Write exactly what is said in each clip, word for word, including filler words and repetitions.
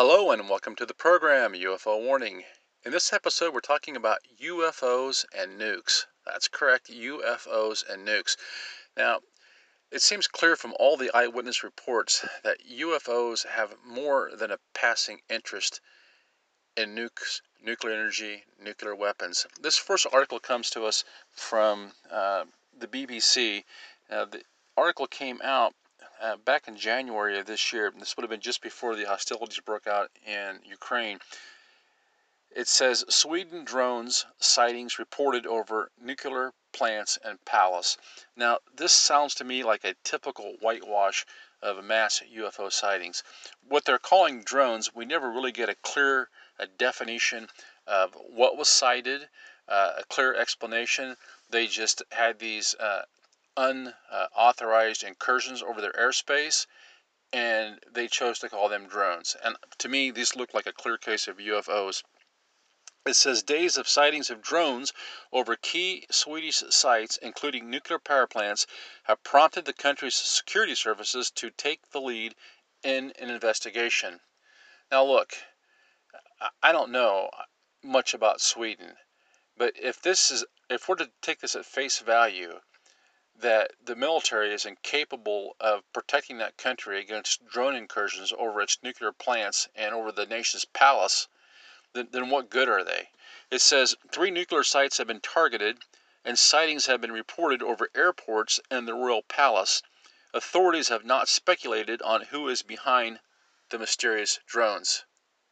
Hello and welcome to the program U F O Warning. In this episode we're talking about U F Os and nukes. That's correct, U F Os and nukes. Now, it seems clear from all the eyewitness reports that U F Os have more than a passing interest in nukes, nuclear energy, nuclear weapons. This first article comes to us from uh, the B B C. Uh, the article came out Uh, back in January of this year. This would have been just before the hostilities broke out in Ukraine. It says Sweden drones sightings reported over nuclear plants and palace. Now, this sounds to me like a typical whitewash of mass U F O sightings. What they're calling drones, we never really get a clear a definition of what was sighted, uh, a clear explanation. They just had these uh, unauthorized incursions over their airspace, and they chose to call them drones. And to me, these look like a clear case of U F Os. It says days of sightings of drones over key Swedish sites, including nuclear power plants, have prompted the country's security services to take the lead in an investigation. Now, look, I don't know much about Sweden, but if this is, if we're to take this at face value, that the military is incapable of protecting that country against drone incursions over its nuclear plants and over the nation's palace, then, then what good are they? It says three nuclear sites have been targeted and sightings have been reported over airports and the royal palace. Authorities have not speculated on who is behind the mysterious drones.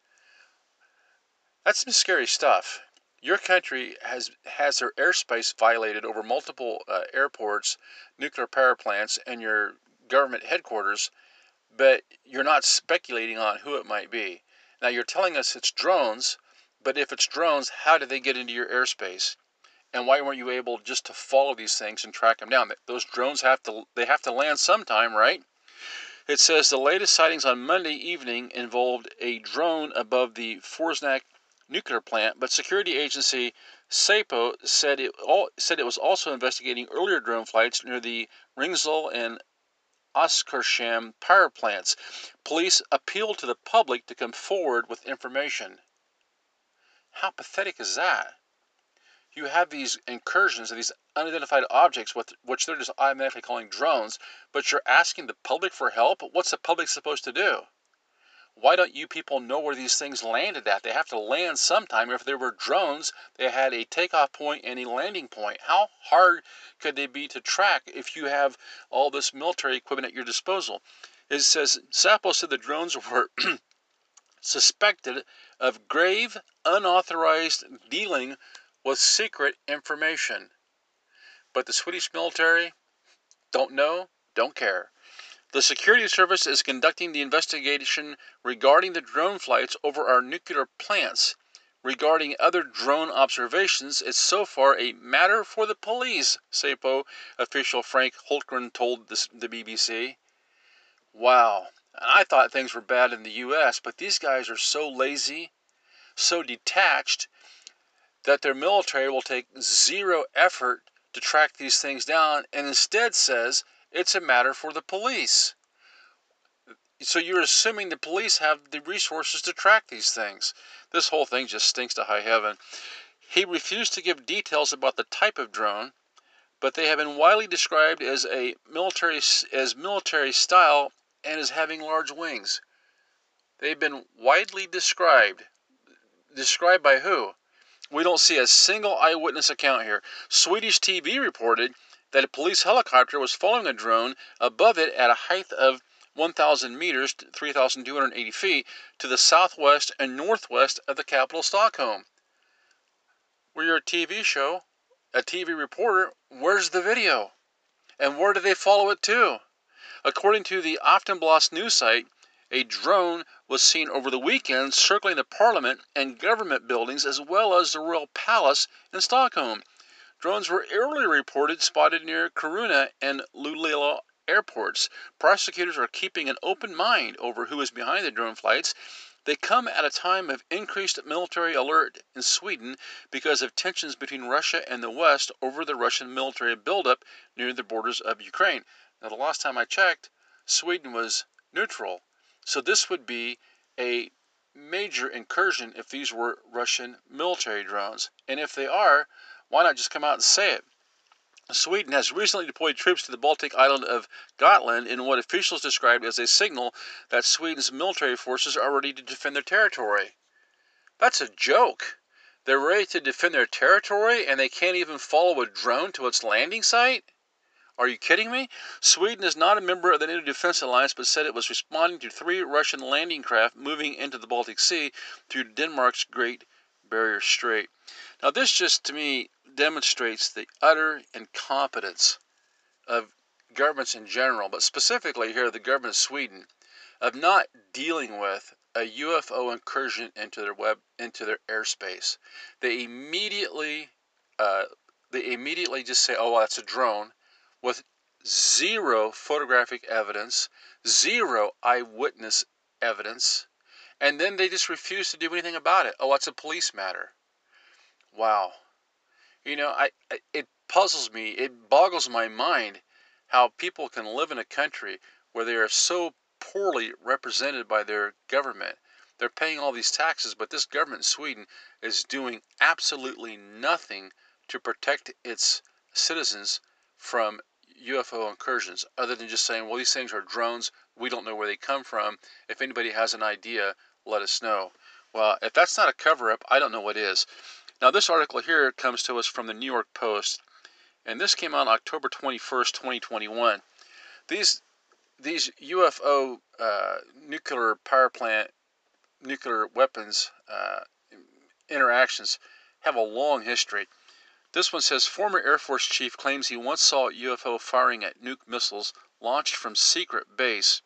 That's some scary stuff. Your country has has their airspace violated over multiple uh, airports, nuclear power plants, and your government headquarters, but you're not speculating on who it might be. Now, you're telling us it's drones, but if it's drones, how did they get into your airspace? And why weren't you able just to follow these things and track them down? Those drones have to they have to land sometime, right? It says the latest sightings on Monday evening involved a drone above the Forsmark nuclear plant, but security agency SAPO said it all, said it was also investigating earlier drone flights near the Ringzell and Oskarshamn power plants. Police appealed to the public to come forward with information. How pathetic is that? You have these incursions of these unidentified objects, which they're just automatically calling drones, but you're asking the public for help? What's the public supposed to do? Why don't you people know where these things landed at? They have to land sometime. If there were drones, they had a takeoff point and a landing point. How hard could they be to track if you have all this military equipment at your disposal? It says, SAPO said the drones were suspected of grave, unauthorized dealing with secret information. But the Swedish military don't know, don't care. The security service is conducting the investigation regarding the drone flights over our nuclear plants. Regarding other drone observations, it's so far a matter for the police, SAPO official Frank Holtgren told this, the B B C. Wow, I thought things were bad in the U S, but these guys are so lazy, so detached, that their military will take zero effort to track these things down and instead says it's a matter for the police. So you're assuming the police have the resources to track these things. This whole thing just stinks to high heaven. He refused to give details about the type of drone, but they have been widely described as a military as military style and as having large wings. They've been widely described. Described by who? We don't see a single eyewitness account here. Swedish T V reported that a police helicopter was following a drone above it at a height of one thousand meters, three thousand two hundred eighty feet, to the southwest and northwest of the capital, Stockholm. Where you're a T V show, a T V reporter, where's the video? And where do they follow it to? According to the Aftonbladet news site, a drone was seen over the weekend circling the parliament and government buildings as well as the royal palace in Stockholm. Drones were earlier reported spotted near Kiruna and Luleå airports. Prosecutors are keeping an open mind over who is behind the drone flights. They come at a time of increased military alert in Sweden because of tensions between Russia and the West over the Russian military buildup near the borders of Ukraine. Now, the last time I checked, Sweden was neutral. So this would be a major incursion if these were Russian military drones. And if they are, why not just come out and say it? Sweden has recently deployed troops to the Baltic island of Gotland in what officials described as a signal that Sweden's military forces are ready to defend their territory. That's a joke. They're ready to defend their territory and they can't even follow a drone to its landing site? Are you kidding me? Sweden is not a member of the NATO Defense Alliance, but said it was responding to three Russian landing craft moving into the Baltic Sea through Denmark's Great Barrier Strait. Now, this just, to me, demonstrates the utter incompetence of governments in general, but specifically here the government of Sweden, of not dealing with a U F O incursion into their web into their airspace. They immediately, uh, they immediately just say, "Oh, well, that's a drone," with zero photographic evidence, zero eyewitness evidence, and then they just refuse to do anything about it. Oh, it's a police matter. Wow. You know, I, I it puzzles me, it boggles my mind how people can live in a country where they are so poorly represented by their government. They're paying all these taxes, but this government in Sweden is doing absolutely nothing to protect its citizens from U F O incursions, other than just saying, well, these things are drones. We don't know where they come from. If anybody has an idea, let us know. Well, if that's not a cover-up, I don't know what is. Now, this article here comes to us from the New York Post, and this came out October twenty-first, twenty twenty-one. These these U F O uh, nuclear power plant, nuclear weapons uh, interactions have a long history. This one says, former Air Force chief claims he once saw a U F O firing at nuke missiles launched from secret base.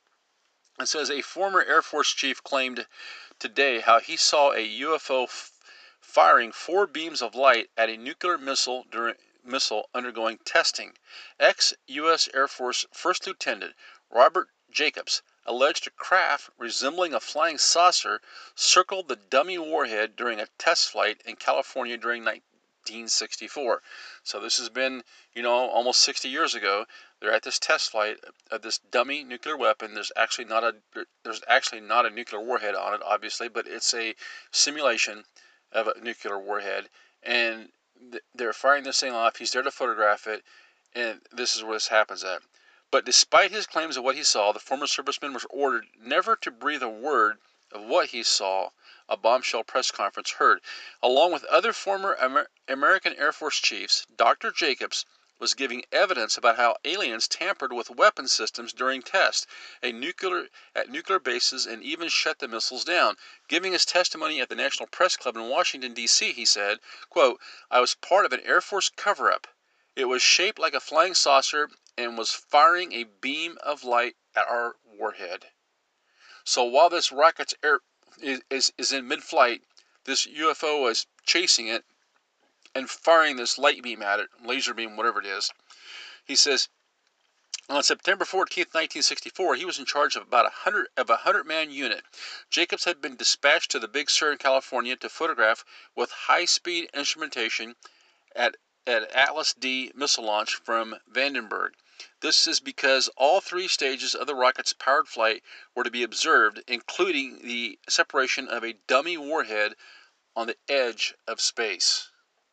It says, a former Air Force chief claimed today how he saw a U F O f- firing four beams of light at a nuclear missile during missile undergoing testing. Ex-U S Air Force First Lieutenant Robert Jacobs alleged a craft resembling a flying saucer circled the dummy warhead during a test flight in California during nineteen sixty-four. So this has been, you know, almost sixty years ago. They're at this test flight of this dummy nuclear weapon. There's actually not a there's actually not a nuclear warhead on it, obviously, but it's a simulation of a nuclear warhead, and th- they're firing this thing off. He's there to photograph it, and this is where this happens at. But despite his claims of what he saw, the former serviceman was ordered never to breathe a word of what he saw, a bombshell press conference heard. Along with other former Amer- American Air Force chiefs, Doctor Jacobs was giving evidence about how aliens tampered with weapon systems during tests a nuclear, at nuclear bases and even shut the missiles down. Giving his testimony at the National Press Club in Washington, D C, he said, quote, I was part of an Air Force cover-up. It was shaped like a flying saucer and was firing a beam of light at our warhead. So while this rocket's air is, is, is in mid-flight, this U F O is chasing it and firing this light beam at it, laser beam, whatever it is. He says, on September fourteenth, nineteen sixty-four, he was in charge of about a hundred of a hundred-man unit. Jacobs had been dispatched to the Big Sur in California to photograph with high-speed instrumentation at at Atlas D missile launch from Vandenberg. This is because all three stages of the rocket's powered flight were to be observed, including the separation of a dummy warhead on the edge of space.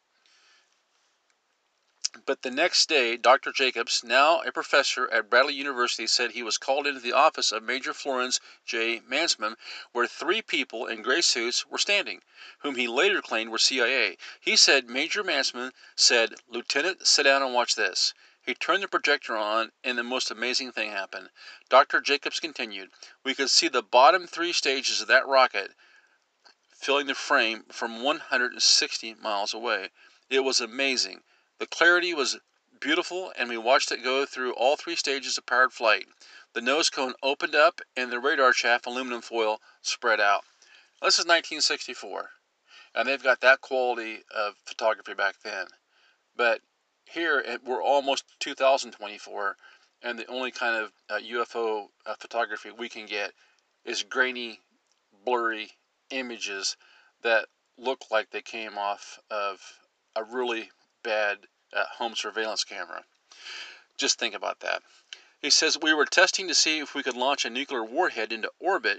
But the next day, Doctor Jacobs, now a professor at Bradley University, said he was called into the office of Major Florence J. Mansman, where three people in gray suits were standing, whom he later claimed were C I A. He said Major Mansman said, Lieutenant, sit down and watch this. He turned the projector on, and the most amazing thing happened. Doctor Jacobs continued, we could see the bottom three stages of that rocket filling the frame from one hundred sixty miles away. It was amazing. The clarity was beautiful, and we watched it go through all three stages of powered flight. The nose cone opened up, and the radar shaft aluminum foil spread out. This is nineteen sixty-four, and they've got that quality of photography back then. But here, we're almost two thousand twenty-four, and the only kind of uh, U F O uh, photography we can get is grainy, blurry images that look like they came off of a really bad uh, home surveillance camera. Just think about that. He says, we were testing to see if we could launch a nuclear warhead into orbit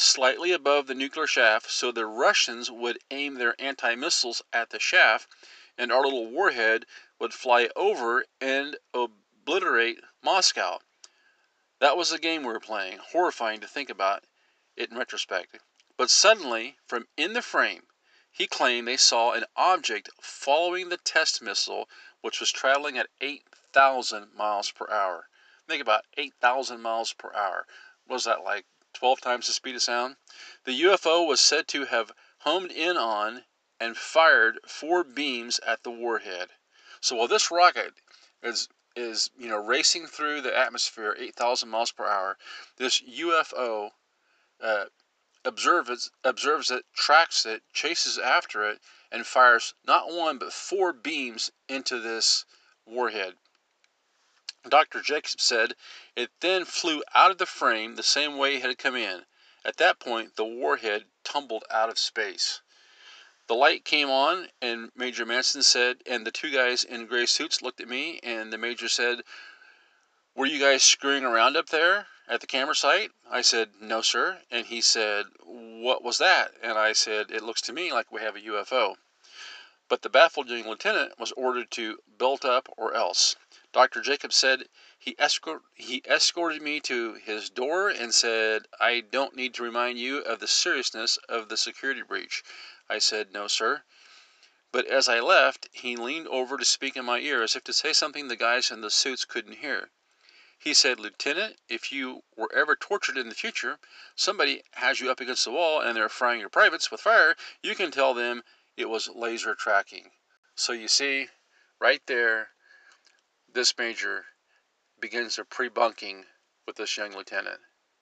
slightly above the nuclear shaft, so the Russians would aim their anti-missiles at the shaft, and our little warhead would fly over and obliterate Moscow. That was the game we were playing. Horrifying to think about it in retrospect. But suddenly, from in the frame, he claimed they saw an object following the test missile, which was traveling at eight thousand miles per hour. Think about eight thousand miles per hour. What was that, like twelve times the speed of sound? The U F O was said to have homed in on and fired four beams at the warhead. So while this rocket is is you know racing through the atmosphere eight thousand miles per hour, this U F O uh, observes observes it, tracks it, chases after it, and fires not one but four beams into this warhead. Doctor Jacobs said it then flew out of the frame the same way it had come in. At that point, the warhead tumbled out of space. The light came on, and Major Manson said, and the two guys in gray suits looked at me, and the major said, "Were you guys screwing around up there at the camera site?" I said, "No, sir." And he said, "What was that?" And I said, "It looks to me like we have a U F O." But the baffled young lieutenant was ordered to belt up or else. Doctor Jacobs said he, escort, he escorted me to his door and said, "I don't need to remind you of the seriousness of the security breach." I said, "No, sir." But as I left, he leaned over to speak in my ear as if to say something the guys in the suits couldn't hear. He said, "Lieutenant, if you were ever tortured in the future, somebody has you up against the wall and they're frying your privates with fire, you can tell them it was laser tracking." So you see, right there, this major begins a pre-bunking with this young lieutenant.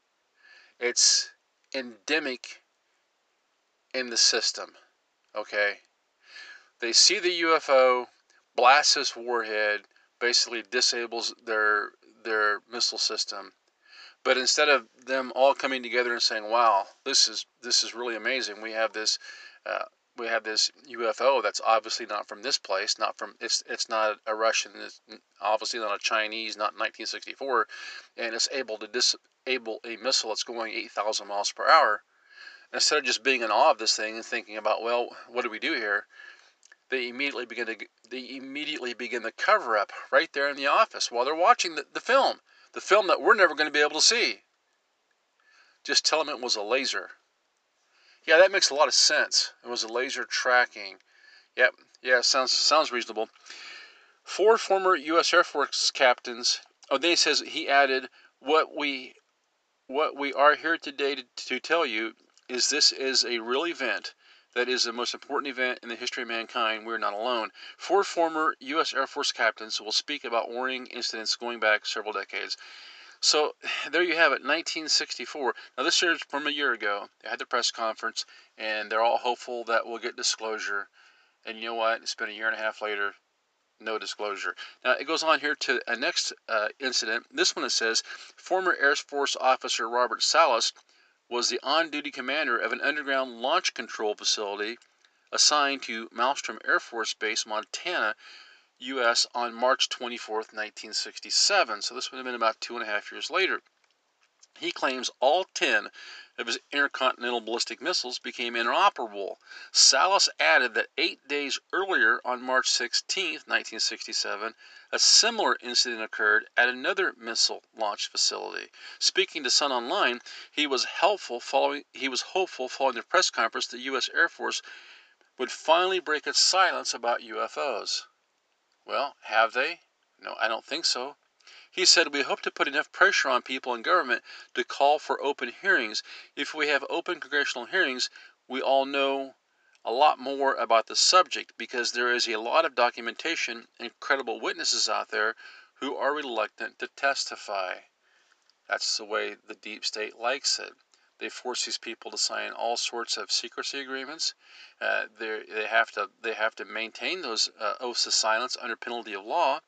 It's endemic in the system, okay? They see the U F O, blast this warhead, basically disables their their missile system. But instead of them all coming together and saying, "Wow, this is this is really amazing. We have this uh, we have this U F O that's obviously not from this place, not from it's it's not a Russian, it's obviously not a Chinese, not nineteen sixty-four, and it's able to disable a missile that's going eight thousand miles per hour." Instead of just being in awe of this thing and thinking about, "Well, what do we do here?" They immediately begin to they immediately begin the cover up right there in the office while they're watching the, the film. The film that we're never going to be able to see. Just tell them it was a laser. Yeah, that makes a lot of sense. It was a laser tracking. Yep, yeah, sounds sounds reasonable. Four former U S Air Force captains. Oh, then he says he added, "What we what we are here today to, to tell you is this is a real event. That is the most important event in the history of mankind. We're not alone." Four former U S Air Force captains will speak about warning incidents going back several decades. So there you have it, nineteen sixty-four. Now this is from a year ago. They had the press conference, and they're all hopeful that we'll get disclosure. And you know what? It's been a year and a half later, no disclosure. Now it goes on here to a next uh, incident. This one it says, former Air Force officer Robert Salas was the on-duty commander of an underground launch control facility assigned to Malmstrom Air Force Base, Montana, U S on March twenty-fourth, nineteen sixty-seven. So this would have been about two and a half years later. He claims all ten of his intercontinental ballistic missiles became inoperable. Salas added that eight days earlier, on March sixteenth, nineteen sixty-seven, a similar incident occurred at another missile launch facility. Speaking to Sun Online, he was helpful following he was hopeful following the press conference the U S Air Force would finally break its silence about U F Os. Well, have they? No, I don't think so. He said, "We hope to put enough pressure on people in government to call for open hearings. If we have open congressional hearings, we all know a lot more about the subject because there is a lot of documentation and credible witnesses out there who are reluctant to testify." That's the way the deep state likes it. They force these people to sign all sorts of secrecy agreements. Uh, they they have to they have to maintain those uh, oaths of silence under penalty of law.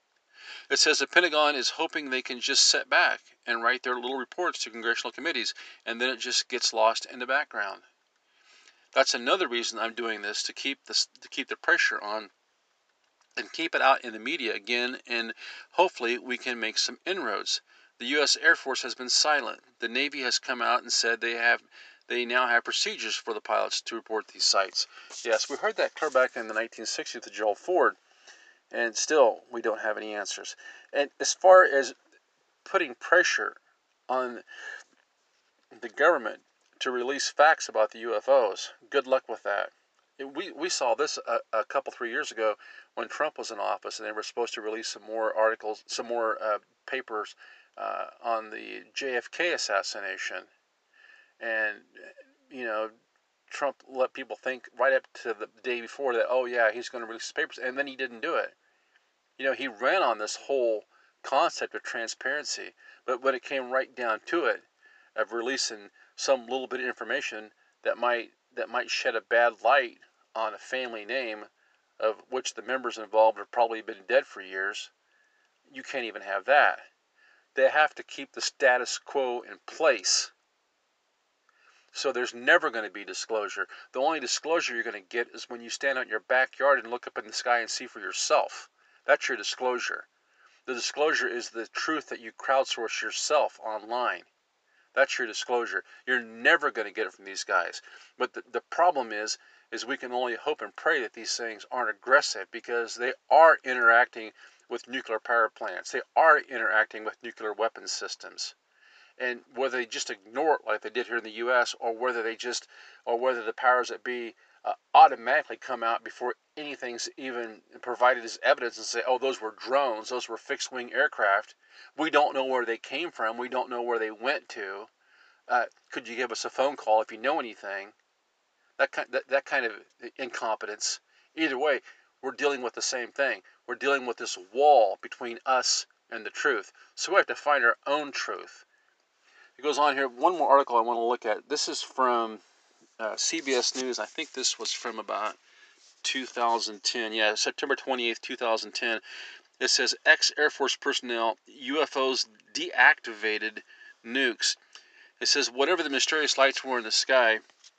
It says the Pentagon is hoping they can just sit back and write their little reports to congressional committees, and then it just gets lost in the background. That's another reason I'm doing this, to keep this to keep the pressure on and keep it out in the media again, and hopefully we can make some inroads. The U S Air Force has been silent. The Navy has come out and said they have they now have procedures for the pilots to report these sites. Yes, we heard that clear back in the nineteen sixties with Gerald Ford, and still we don't have any answers. And as far as putting pressure on the government to release facts about the U F Os, good luck with that. We, we saw this a, a couple, three years ago when Trump was in office, and they were supposed to release some more articles, some more uh, papers uh, on the J F K assassination. And, you know, Trump let people think right up to the day before that, oh, yeah, he's going to release his papers, and then he didn't do it. You know, he ran on this whole concept of transparency, but when it came right down to it, of releasing some little bit of information that might that might shed a bad light on a family name of which the members involved have probably been dead for years, you can't even have that. They have to keep the status quo in place. So there's never going to be disclosure. The only disclosure you're going to get is when you stand out in your backyard and look up in the sky and see for yourself. That's your disclosure. The disclosure is the truth that you crowdsource yourself online. That's your disclosure. You're never going to get it from these guys. But the, the problem is, is we can only hope and pray that these things aren't aggressive, because they are interacting with nuclear power plants. They are interacting with nuclear weapons systems. And whether they just ignore it like they did here in the U S, or whether they just, or whether the powers that be uh, automatically come out before anything's even provided as evidence and say, oh, those were drones, those were fixed-wing aircraft. We don't know where they came from. We don't know where they went to. Uh, could you give us a phone call if you know anything? That kind, that, that kind of incompetence. Either way, we're dealing with the same thing. We're dealing with this wall between us and the truth. So we have to find our own truth. It goes on here. One more article I want to look at. This is from uh, C B S News. I think this was from about two thousand ten. Yeah, September twenty-eighth, two thousand ten. It says, ex-Air Force personnel, U F Os deactivated nukes. It says, whatever the mysterious lights were in the sky,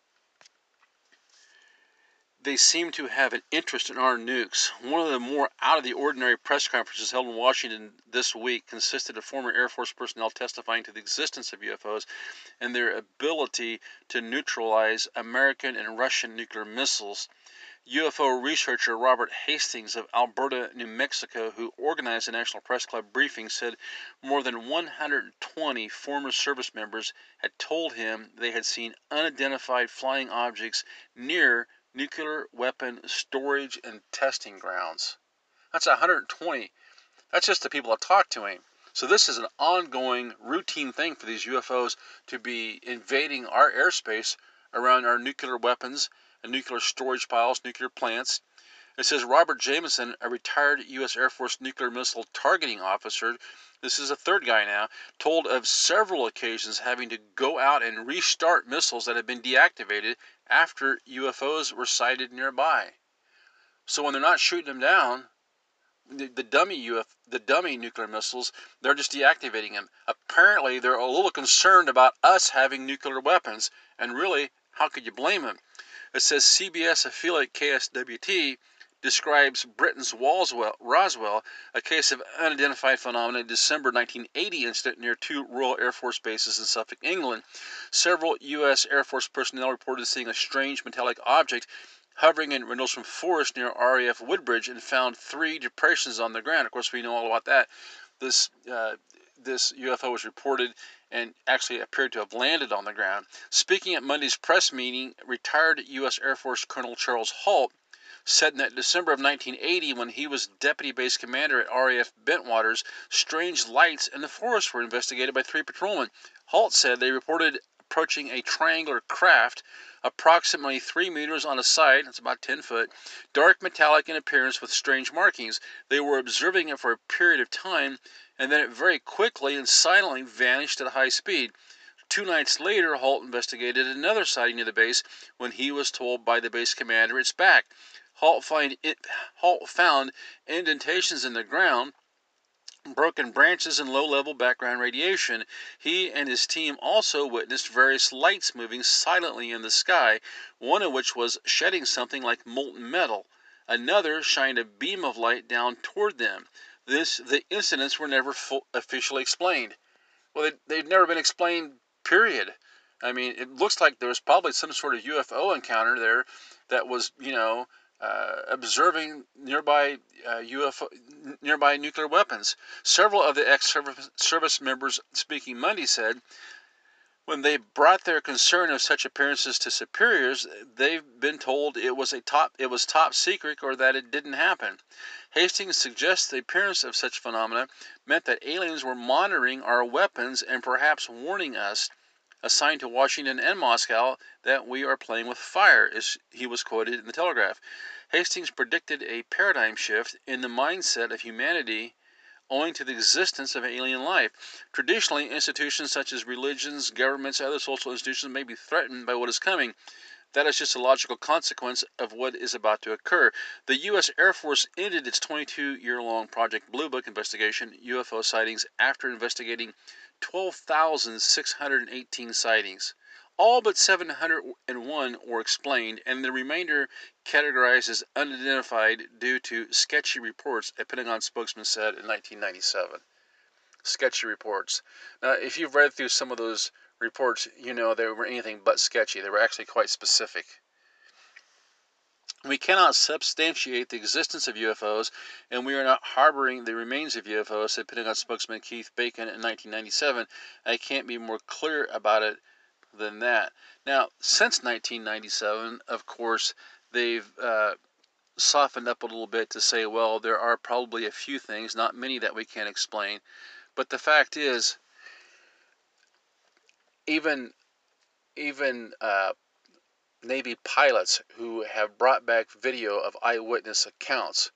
they seem to have an interest in our nukes. One of the more out-of-the-ordinary press conferences held in Washington this week consisted of former Air Force personnel testifying to the existence of U F Os and their ability to neutralize American and Russian nuclear missiles. U F O researcher Robert Hastings of Alberta, New Mexico, who organized the National Press Club briefing, said more than one hundred twenty former service members had told him they had seen unidentified flying objects near nuclear weapon storage and testing grounds. That's one hundred twenty. That's just the people that talk to him. So this is an ongoing, routine thing for these U F Os to be invading our airspace around our nuclear weapons and nuclear storage piles, nuclear plants. It says Robert Jameson, a retired U S Air Force nuclear missile targeting officer, this is a third guy now, told of several occasions having to go out and restart missiles that had been deactivated after U F Os were sighted nearby. So when they're not shooting them down, the, the dummy U F, the dummy nuclear missiles, they're just deactivating them. Apparently, they're a little concerned about us having nuclear weapons, and really, how could you blame them? It says C B S affiliate K S W T describes Britain's Walswell, Roswell, a case of unidentified phenomena, in December nineteen eighty incident near two Royal Air Force bases in Suffolk, England. Several U S Air Force personnel reported seeing a strange metallic object hovering in Rendlesham Forest near R A F Woodbridge and found three depressions on the ground. Of course, we know all about that. This uh, this U F O was reported and actually appeared to have landed on the ground. Speaking at Monday's press meeting, retired U S Air Force Colonel Charles Halt said in that December of nineteen eighty, when he was deputy base commander at R A F Bentwaters, strange lights in the forest were investigated by three patrolmen. Halt said they reported approaching a triangular craft approximately three meters on a side, that's about ten foot, dark metallic in appearance with strange markings. They were observing it for a period of time, and then it very quickly and silently vanished at high speed. Two nights later, Halt investigated another sighting near the base when he was told by the base commander it's back. Halt, find it, Halt found indentations in the ground, broken branches, and low-level background radiation. He and his team also witnessed various lights moving silently in the sky, one of which was shedding something like molten metal. Another shined a beam of light down toward them. This, the incidents were never full, officially explained. Well, they, they've never been explained, period. I mean, it looks like there was probably some sort of U F O encounter there that was, you know, uh, observing nearby uh, U F O, nearby nuclear weapons. Several of the ex-service members speaking Monday said when they brought their concern of such appearances to superiors, they've been told it was a top it was top secret or that it didn't happen. Hastings suggests the appearance of such phenomena meant that aliens were monitoring our weapons and perhaps warning us, a sign to Washington and Moscow that we are playing with fire, as he was quoted in the Telegraph. Hastings predicted a paradigm shift in the mindset of humanity owing to the existence of alien life. Traditionally, institutions such as religions, governments, other social institutions may be threatened by what is coming. That is just a logical consequence of what is about to occur. The U S Air Force ended its twenty-two-year-long Project Blue Book investigation U F O sightings after investigating twelve thousand six hundred eighteen sightings. All but seven hundred one were explained, and the remainder categorized as unidentified due to sketchy reports, a Pentagon spokesman said in nineteen ninety-seven. Sketchy reports. Now, if you've read through some of those reports, you know they were anything but sketchy. They were actually quite specific. We cannot substantiate the existence of U F Os, and we are not harboring the remains of U F Os, said Pentagon spokesman Keith Bacon in nineteen ninety-seven. I can't be more clear about it than that. Now, since nineteen ninety-seven, of course, they've uh, softened up a little bit to say, well, there are probably a few things, not many, that we can't explain. But the fact is, even even uh, Navy pilots who have brought back video of eyewitness accounts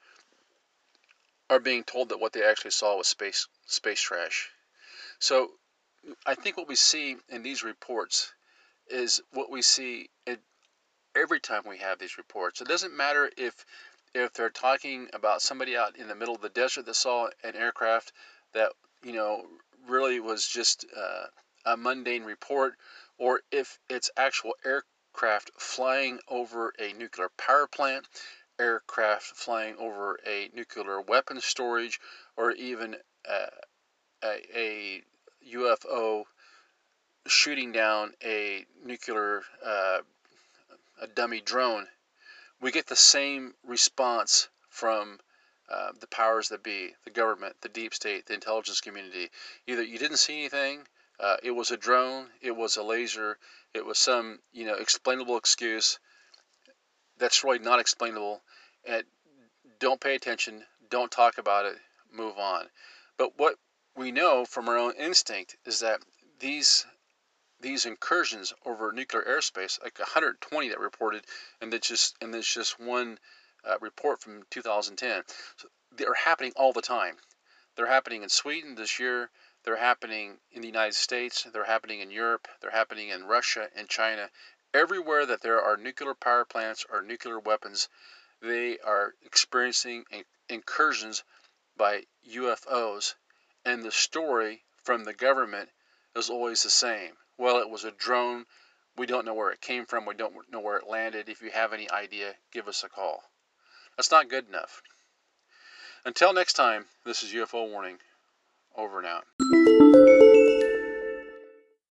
are being told that what they actually saw was space space trash. So I think what we see in these reports is what we see in every time we have these reports. It doesn't matter if if they're talking about somebody out in the middle of the desert that saw an aircraft that, you know, really was just uh, a mundane report, or if it's actual aircraft flying over a nuclear power plant, aircraft flying over a nuclear weapons storage, or even uh, a, a U F O shooting down a nuclear uh, a dummy drone. We get the same response from uh, the powers that be, the government, the deep state, the intelligence community. Either you didn't see anything, uh, it was a drone, it was a laser, it was some, you know, explainable excuse that's really not explainable, and don't pay attention, don't talk about it, move on. But what we know from our own instinct is that these these incursions over nuclear airspace, like one hundred twenty that reported, and that's just and there's just one uh, report from two thousand ten. So they're happening all the time. They're happening in Sweden this year. They're happening in the United States. They're happening in Europe. They're happening in Russia and China. Everywhere that there are nuclear power plants or nuclear weapons, they are experiencing incursions by U F Os. And the story from the government is always the same. Well, it was a drone. We don't know where it came from. We don't know where it landed. If you have any idea, give us a call. That's not good enough. Until next time, this is U F O Warning. Over and out.